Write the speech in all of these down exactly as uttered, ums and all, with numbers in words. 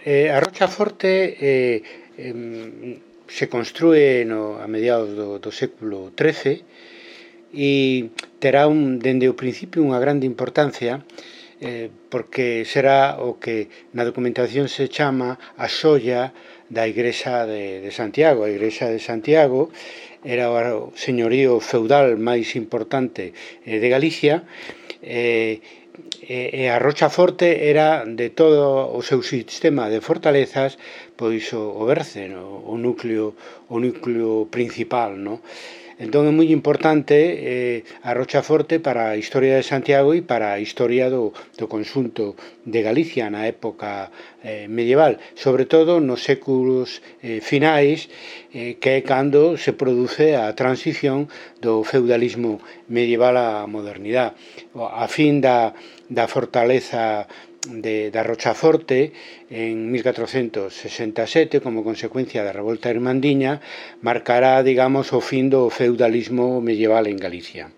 Eh, a Rochaforte eh, eh, se construe no, a mediados do, do século trece e terá un, dende o principio unha grande importancia eh, porque será o que na documentación se chama a xoia da Igrexa de, de Santiago. A Igrexa de Santiago era o señorío feudal máis importante eh, de Galicia eh, e a Rochaforte era de todo o seu sistema de fortalezas pois o, o berce, no? o núcleo o núcleo principal, no? Entón é moi importante eh, a Rochaforte para a historia de Santiago e para a historia do, do conxunto de Galicia na época eh, medieval, sobre todo nos séculos eh, finais, eh, que é cando se produce a transición do feudalismo medieval á modernidade. A fin da, da fortaleza de, da Rochaforte en mil catrocentos sesenta e sete como consecuencia da revolta irmandiña marcará, digamos, o fin do feudalismo medieval en Galicia.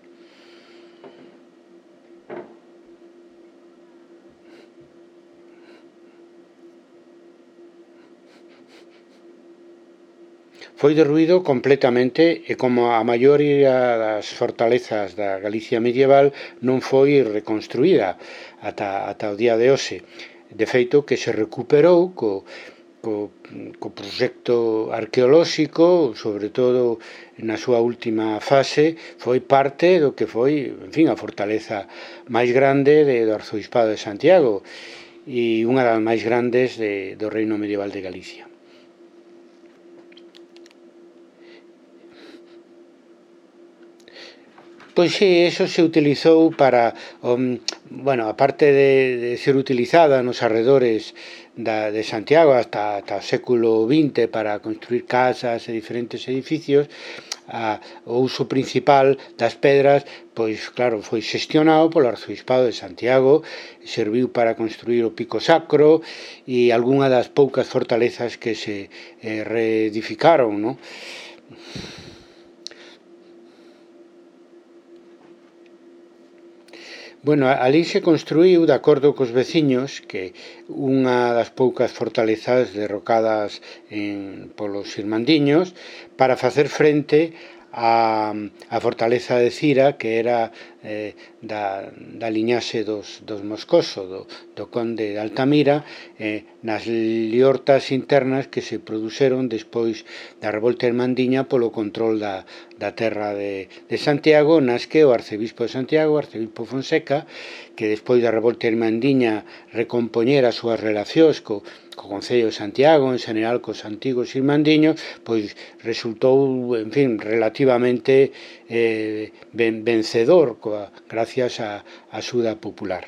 Foi derruído completamente e como a maioría das fortalezas da Galicia medieval non foi reconstruída ata, ata o día de hoxe. De feito que se recuperou co, co, co proxecto arqueolóxico, sobre todo na súa última fase, foi parte do que foi, en fin, a fortaleza máis grande de, do Arzobispado de Santiago e unha das máis grandes de, do reino medieval de Galicia. Pois sí, eso se utilizou para, um, bueno, aparte de, de ser utilizada nos arredores da, de Santiago hasta, hasta o século vinte para construir casas e diferentes edificios, a, o uso principal das pedras, pois claro, foi xestionado polo Arzobispado de Santiago, serviu para construir o Pico Sacro e algunha das poucas fortalezas que se eh, reedificaron, non? Bueno, ali se construíu, de acordo cos veciños, que unha das poucas fortalezas derrocadas en, polos irmandiños para facer frente a, a fortaleza de Cira, que era eh, da, da liñaxe dos, dos Moscoso, do, do conde de Altamira, eh, nas liortas internas que se produceron despois da revolta irmandiña polo control da, da terra de, de Santiago, nas que o arcebispo de Santiago, o arcebispo Fonseca, que despois da revolta irmandiña recompoñera as súas relacións co, co Concello de Santiago, en general cos antigos irmandiños, pois resultou, en fin, relativamente eh, ben, vencedor coa, gracias á axuda popular.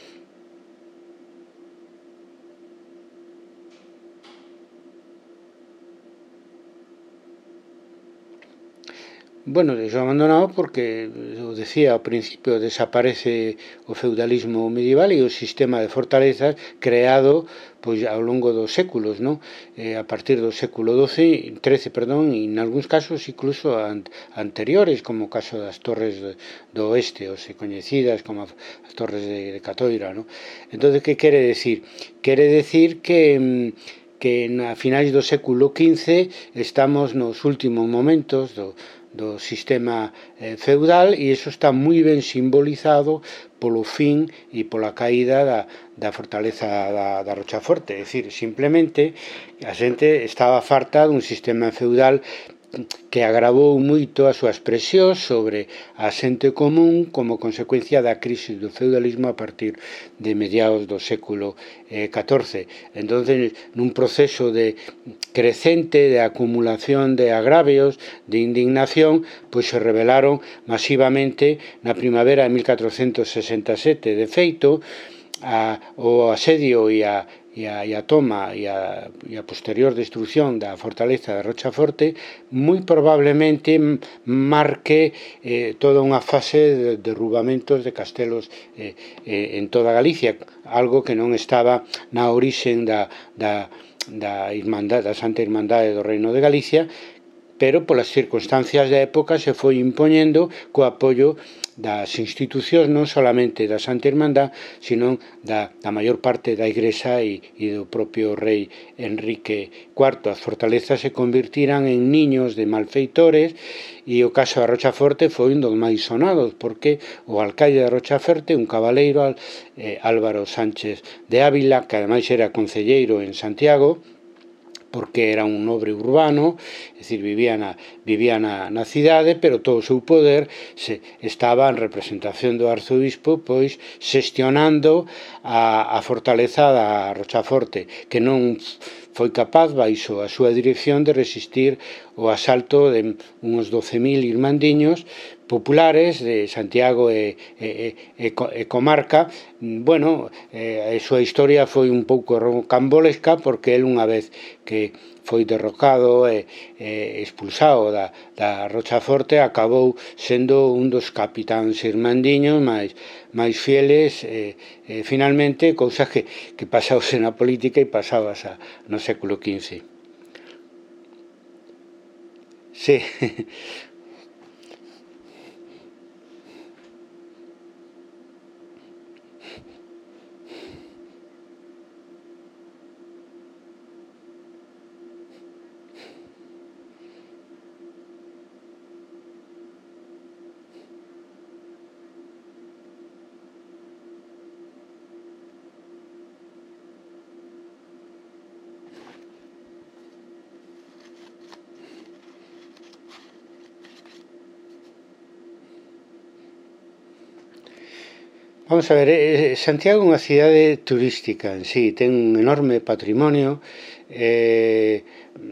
Bueno, deixou abandonado porque, eu decía ao principio, desaparece o feudalismo medieval e o sistema de fortalezas creado pois ao longo dos séculos, non? Eh, a partir do século doce, trece, perdón, e en algúns casos incluso an, anteriores, como o caso das torres do, do oeste, ou se coñecidas como as torres de, de Catoira, non? Entón, que quere decir? Quere decir que que a finais do século quince estamos nos últimos momentos do do sistema eh, feudal e iso está moi ben simbolizado polo fin e pola caída da, da fortaleza da, da Rochaforte. É dicir, simplemente a xente estaba farta dun sistema feudal que agravou moito as súas presións sobre a xente común como consecuencia da crise do feudalismo a partir de mediados do século catorce. Entón, nun proceso de crecente de acumulación de agravios, de indignación, pois se rebelaron masivamente na primavera de mil catrocentos sesenta e sete. De feito, a, o asedio e a e a, e a toma e a, e a posterior destrucción da fortaleza de Rochaforte moi probablemente marque eh, toda unha fase de derrubamentos de castelos eh, eh, en toda Galicia, algo que non estaba na orixen da, da, da, irmandade, da Santa Irmandade do Reino de Galicia, pero polas circunstancias da época se foi impoñendo co apoio das institucións, non solamente da Santa Irmandad, sino da, da maior parte da Igrexa e, e do propio rei Enrique cuarto. As fortalezas se convirtiran en niños de malfeitores, e o caso da Rochaforte foi un dos máis sonados, porque o alcaide da Rochaforte, un cabaleiro, eh, Álvaro Sánchez de Ávila, que ademais era concelleiro en Santiago, porque era un nobre urbano, é dicir, vivía na, vivía na, na cidade, pero todo o seu poder se estaba en representación do arzobispo, pois xestionando a, a fortaleza da Rochaforte, que non foi capaz, baixo a súa dirección, de resistir o asalto de uns doce mil irmandiños populares de Santiago e, e, e, e comarca. Bueno, eh, a súa historia foi un pouco rocambolesca, porque el, unha vez que foi derrocado e, e expulsado da, da Rochaforte, acabou sendo un dos capitáns irmandiños máis, máis fieles, e, e finalmente, cousas que, que pasaose na política e pasabas a, no século quince. Sí. Vamos a ver, eh, Santiago é unha cidade turística en sí, ten un enorme patrimonio, eh,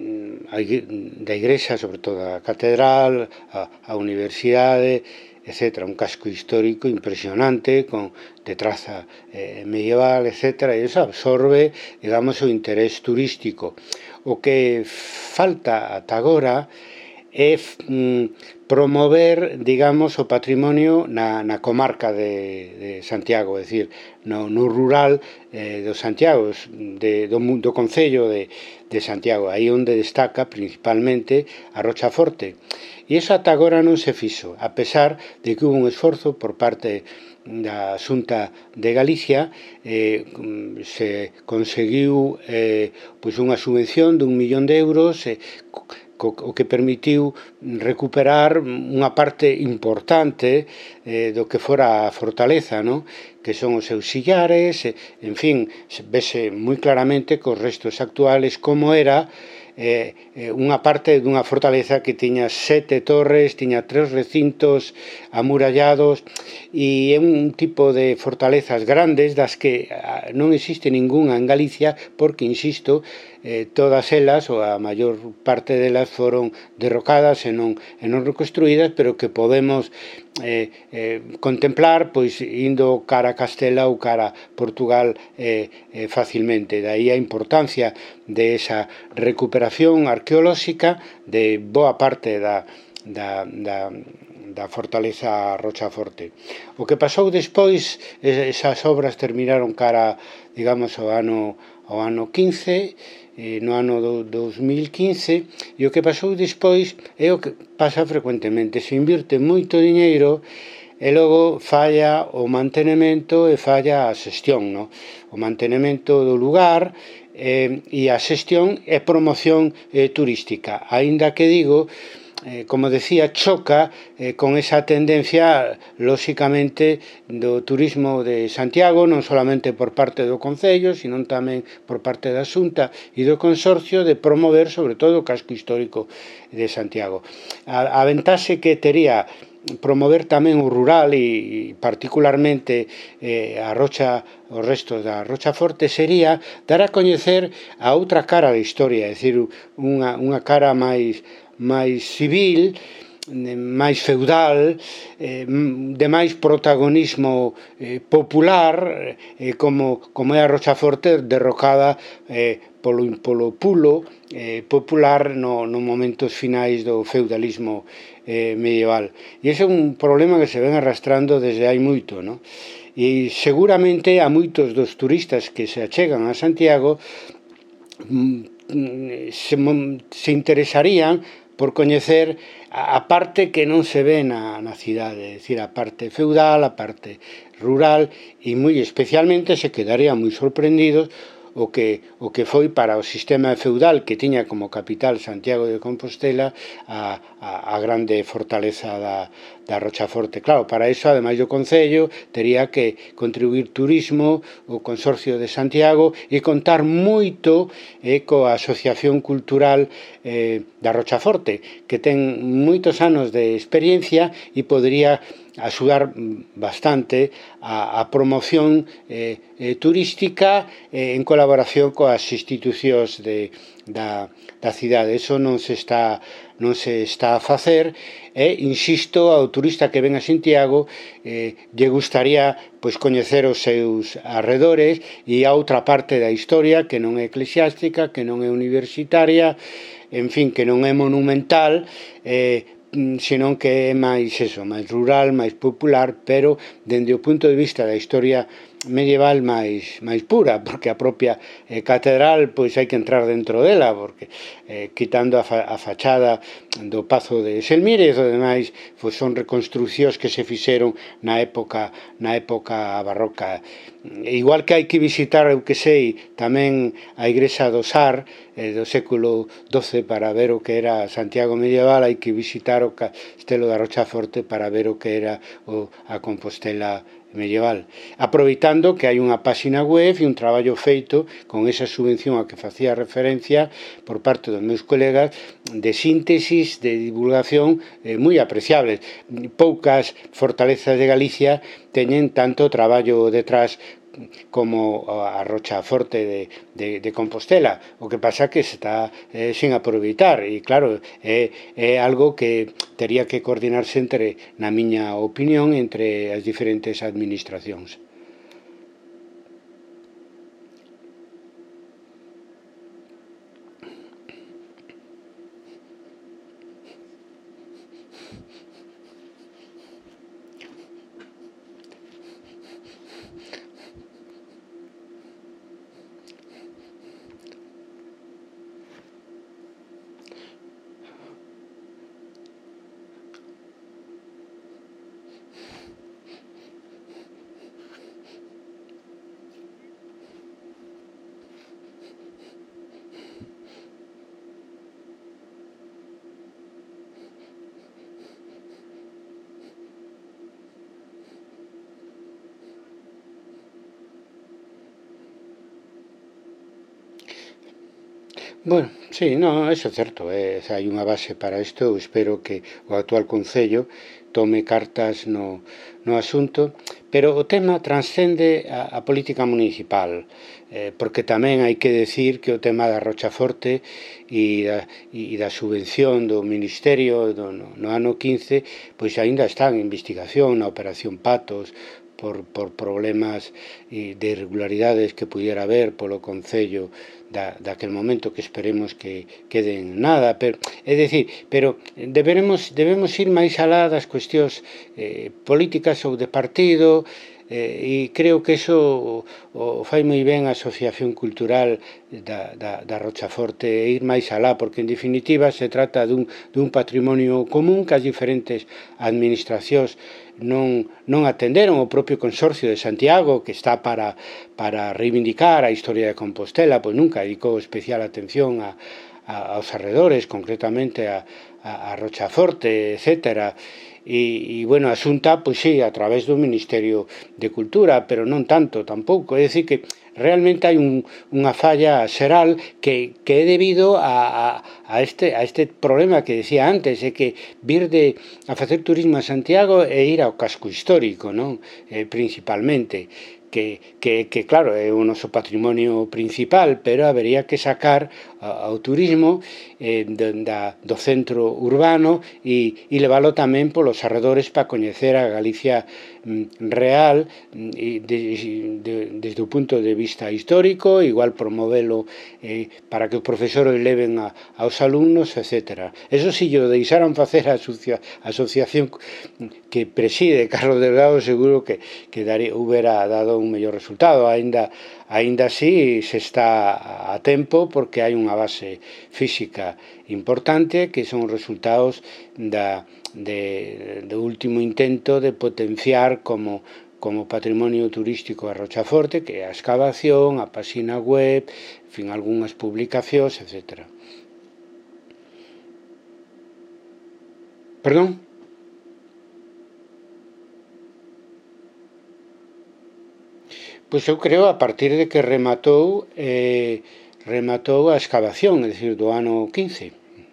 da igrexa, sobre todo a catedral, a, a universidade, etcétera, un casco histórico impresionante, con, de traza eh, medieval, etcétera, e iso absorbe, digamos, o interés turístico. O que falta ata agora é mm, promover, digamos, o patrimonio na, na comarca de, de Santiago, é dicir, no, no rural eh, do Santiago, de, do, do concello de, de Santiago, aí onde destaca principalmente a Rochaforte. E iso ata agora non se fixo, a pesar de que hubo un esforzo por parte da Xunta de Galicia, eh, se conseguiu eh, pois unha subvención dun millón de euros, eh, o que permitiu recuperar unha parte importante eh, do que fora a fortaleza, ¿no? Que son os seus sillares, eh, en fin, vese moi claramente cos restos actuales como era eh, unha parte dunha fortaleza que tiña sete torres, tiña tres recintos amurallados, e é un tipo de fortalezas grandes das que non existe ningunha en Galicia, porque, insisto, eh, todas elas, ou a maior parte delas, foron derrocadas e non, e non reconstruídas, pero que podemos eh, eh, contemplar pois indo cara a Castela ou cara a Portugal eh, eh, facilmente. Daí a importancia de esa recuperación arqueolóxica de boa parte da, da, da da fortaleza Rochaforte. O que pasou despois, esas obras terminaron cara, digamos, ao ano, ao ano quince, eh, no ano do dos mil quince, e o que pasou despois é o que pasa frecuentemente, se invirte moito diñeiro e logo falla o mantenemento e falla a xestión, no? O mantenemento do lugar eh, e a xestión e promoción eh, turística, aínda que digo, Eh, como decía, choca eh, con esa tendencia, lóxicamente, do turismo de Santiago, non solamente por parte do Concello, sino tamén por parte da Xunta e do Consorcio, de promover, sobre todo, o casco histórico de Santiago. A, a ventaxe que tería promover tamén o rural e particularmente eh, a rocha, os restos da Rochaforte, sería dar a coñecer a outra cara da historia, é dicir, unha, unha cara máis máis civil, máis feudal, eh, de máis protagonismo eh, popular, eh, como, como é a Rochaforte, derrocada eh, polo, polo pulo eh, popular no, no momentos finais do feudalismo eh, medieval. E ese é un problema que se ven arrastrando desde hai moito, ¿no? E seguramente a moitos dos turistas que se achegan a Santiago se, se interesarían por coñecer a, a parte que non se ve na, na cidade, é dicir, a parte feudal, a parte rural, e moi especialmente se quedaría moi sorprendidos o que, o que foi para o sistema feudal que tiña como capital Santiago de Compostela a, a, a grande fortaleza da, da Rochaforte. Claro, para iso, ademais do Concello, tería que contribuir turismo, o Consorcio de Santiago, e contar moito eh, coa Asociación Cultural eh, da Rochaforte, que ten moitos anos de experiencia e podría axudar bastante a, a promoción eh, eh, turística eh, en colaboración coas institucións de, da, da cidade. Eso non se está non se está a facer e, insisto, ao turista que ven a Santiago eh, lle gustaría pois coñecer os seus arredores e a outra parte da historia que non é eclesiástica, que non é universitaria, en fin, que non é monumental, eh, senón que é máis eso, máis rural, máis popular, pero dende o punto de vista da historia medieval máis máis pura, porque a propia eh, catedral pois hai que entrar dentro dela, porque eh, quitando a, fa, a fachada do Pazo de Selmírez, o demais pois son reconstrucións que se fixeron na época na época barroca. Igual que hai que visitar, eu que sei, tamén a igrexa do Sar eh, do século doce para ver o que era Santiago medieval, hai que visitar o Castelo da Rochaforte para ver o que era o, a Compostela medieval, aproveitando que hai unha páxina web e un traballo feito con esa subvención a que facía referencia por parte dos meus colegas de síntesis, de divulgación eh, moi apreciables. Poucas fortalezas de Galicia teñen tanto traballo detrás como a Rochaforte de, de, de Compostela. O que pasa que se está eh, sin aproveitar e claro, é, é algo que tería que coordinarse entre, na miña opinión, entre as diferentes administracións. Bueno, sí, no, eso é certo, é, hai unha base para isto, eu espero que o actual Concello tome cartas no, no asunto, pero o tema transcende a, a política municipal, eh, porque tamén hai que decir que o tema da Rochaforte e da, e da subvención do Ministerio do, no, no ano quince, pois aínda está en investigación na Operación Patos, por, por problemas de irregularidades que pudiera haber polo Concello da, daquel momento, que esperemos que queden nada, pero, é dicir, pero deberemos, debemos ir máis alá das cuestións eh, políticas ou de partido, eh, e creo que iso o, o fai moi ben a Asociación Cultural da, da, da Rochaforte, e ir máis alá, porque en definitiva se trata dun, dun patrimonio común que as diferentes administracións non, non atenderon. O propio Consorcio de Santiago, que está para, para reivindicar a historia de Compostela, pois nunca dedicou especial atención a, a, aos arredores, concretamente a, a, a Rochaforte, etcétera. E, e, bueno, a Xunta, pois sí, a través do Ministerio de Cultura, pero non tanto tampouco. É dicir que realmente hai un, unha falla xeral que, que é debido a, a, a, este, a este problema que decía antes, é que vir de a facer turismo a Santiago e ir ao casco histórico, non? Eh, principalmente. Que, que, que, claro, é o noso patrimonio principal, pero habería que sacar ao turismo eh, da, do centro urbano e, e leválo tamén polos arredores para coñecer a Galicia mm, real, e de, de, desde o punto de vista histórico, igual promovelo eh, para que os profesores leven a, aos alumnos, etcétera. Eso si yo deixaran facer a, asocia, a asociación que preside Carlos Delgado, seguro que, que daría, hubiera dado un mellor resultado. Ainda aínda así se está a tempo porque hai unha base física importante que son os resultados da, de, do último intento de potenciar como como patrimonio turístico a Rochaforte, que é a excavación, a páxina web, en fin, algunhas publicacións, etcétera. Perdón? Pois eu creo a partir de que rematou eh, rematou a excavación, é dicir, do ano quince.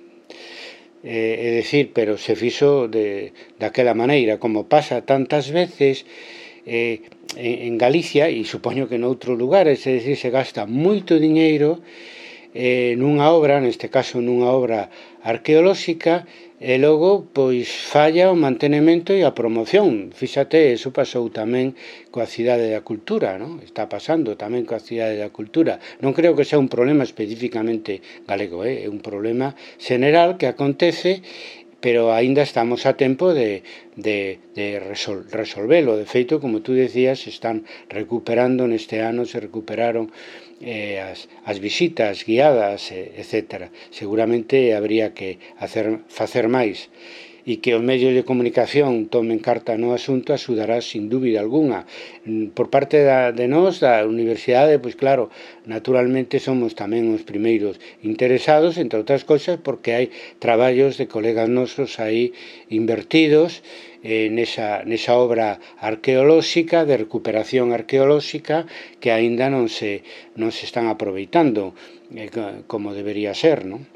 É dicir, pero se fixo de, daquela maneira, como pasa tantas veces eh, en Galicia, e supoño que noutros lugares, é dicir, se gasta moito diñeiro eh, nunha obra, neste caso nunha obra arqueolóxica, e logo pois falla o mantenemento e a promoción. Fíxate, eso pasou tamén coa Cidade da Cultura, non? Está pasando tamén coa Cidade da Cultura. Non creo que sea un problema especificamente galego, eh? É un problema general que acontece, pero aínda estamos a tempo de, de, de resol, resolvelo. De feito, como tú decías, están recuperando neste ano, se recuperaron eh, as, as visitas guiadas, eh, etcétera. Seguramente habría que hacer, facer máis, e que os medios de comunicación tomen carta no asunto axudará sin dúbida alguna. Por parte da, de nós, da Universidade, pois claro, naturalmente somos tamén os primeiros interesados, entre outras cousas, porque hai traballos de colegas nosos aí invertidos eh, nesa, nesa obra arqueolóxica, de recuperación arqueolóxica, que aínda non se, non se están aproveitando eh, como debería ser, non?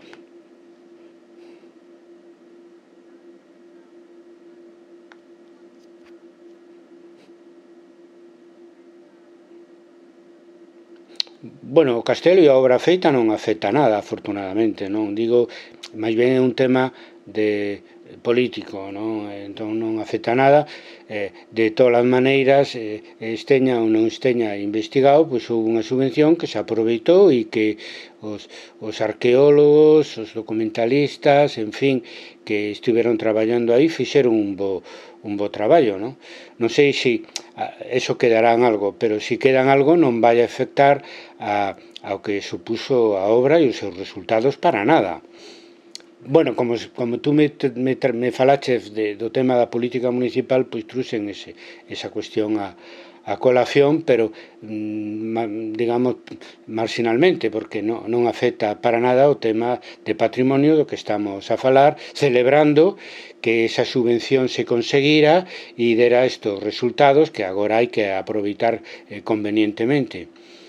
Bueno, o castelo e a obra feita non afecta nada, afortunadamente, non digo, máis ben é un tema de político, non? Entón non afecta nada. Eh, de todas as maneiras, eh, esteña ou non esteña investigado, pois houve unha subvención que se aproveitou e que os, os arqueólogos, os documentalistas, en fin, que estiveron traballando aí, fixeron un bo, un bo traballo, non? Non sei se eso quedará en algo, pero se queda en algo non vai a afectar a, ao que supuso a obra e os seus resultados para nada. Bueno, como, como tú me, me, me falaches de, do tema da política municipal, pois truxen ese, esa cuestión a, a colación, pero mm, digamos marginalmente, porque non, non afecta para nada o tema de patrimonio do que estamos a falar, celebrando que esa subvención se conseguira e dera estos resultados que agora hai que aproveitar eh, convenientemente.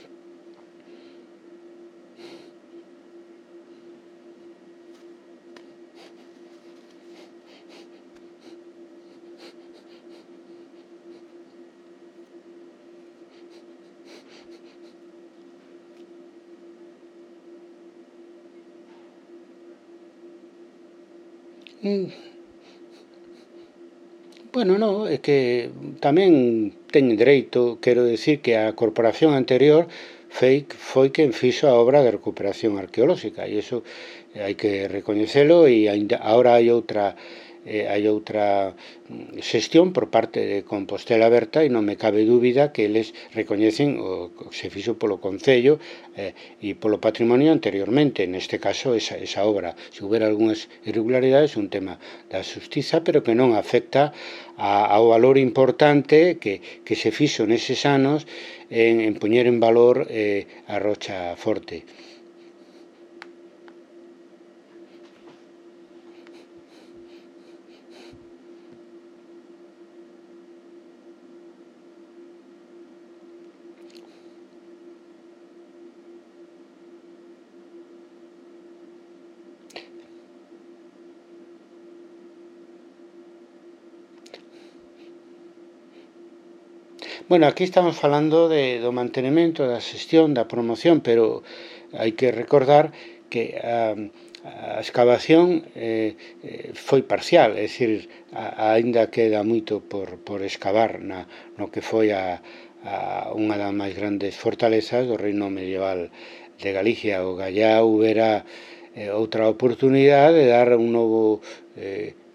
Bueno, non, é que tamén teñen dereito, quero decir que a corporación anterior foi, foi quen fixo a obra de recuperación arqueolóxica e iso hai que recoñecelo e ainda, ahora hai outra eh, hai outra xestión por parte de Compostela Aberta e non me cabe dúbida que eles recoñecen o que se fixo polo Concello eh, e polo patrimonio anteriormente, neste caso esa, esa obra. Se houbera algunhas irregularidades é un tema da xustiza, pero que non afecta a, ao valor importante que, que se fixo neses anos en, en poñer en valor eh, a Rocha Forte. Bueno, aquí estamos falando de, do mantenimento, da xestión, da promoción, pero hai que recordar que a, a excavación eh, foi parcial, é dicir, a, aínda queda moito por, por excavar na, no que foi a, a unha das máis grandes fortalezas do reino medieval de Galicia. O Gallá houbera eh, outra oportunidade de dar un novo eh,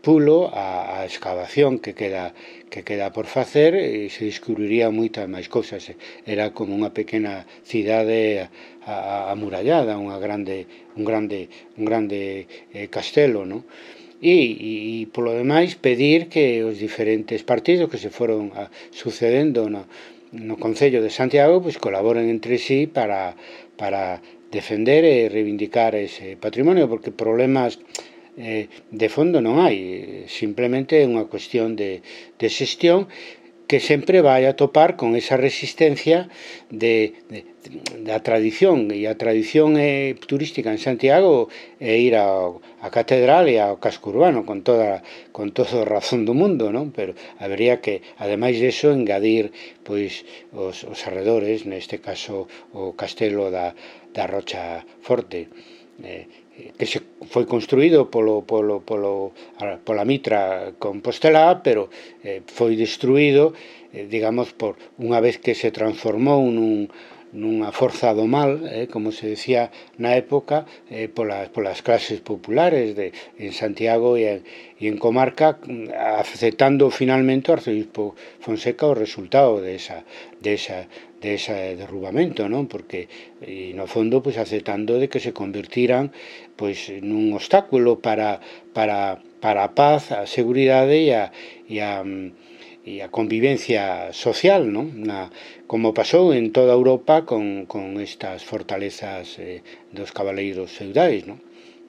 pulo a, a excavación que queda que queda por facer e se descubriría moitas máis cousas. Era como unha pequena cidade amurallada, unha grande un grande un grande eh, castelo, ¿no? E, e polo demais pedir que os diferentes partidos que se foron a, sucedendo no, no Concello de Santiago pois colaboren entre sí para, para defender e reivindicar ese patrimonio, porque problemas eh, de fondo non hai, simplemente é unha cuestión de, de xestión que sempre vai a topar con esa resistencia de, de, da tradición, e a tradición é turística en Santiago é ir ao, a catedral e ao casco urbano con toda con toda a razón do mundo, non? Pero habería que, ademais deso, engadir pois os, os arredores, neste caso o castelo da, da Rocha Forte, eh, que se foi construído polo, polo, polo, pola Mitra Compostelá, pero eh, foi destruído, eh, digamos, por unha vez que se transformou nun, nunha forza do mal, eh, como se decía na época, eh, polas, polas clases populares de, en Santiago e en, e en comarca, aceptando finalmente o arcebispo Fonseca o resultado de esa, de esa de ese derrubamento, non? Porque e no fondo pois aceptando de que se convertiran pois nun obstáculo para para para a paz, a seguridade e a e a e a convivencia social, non? Na, como pasou en toda Europa con, con estas fortalezas eh, dos cabaleiros feudais, non?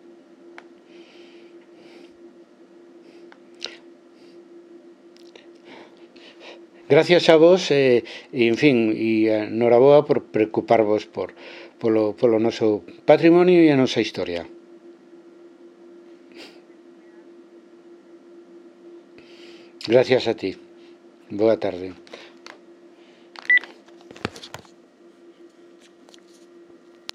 Gracias a vos, eh, e, en fin, e noraboa por preocuparvos por, polo, polo noso patrimonio e a nosa historia. Gracias a ti. Boa tarde.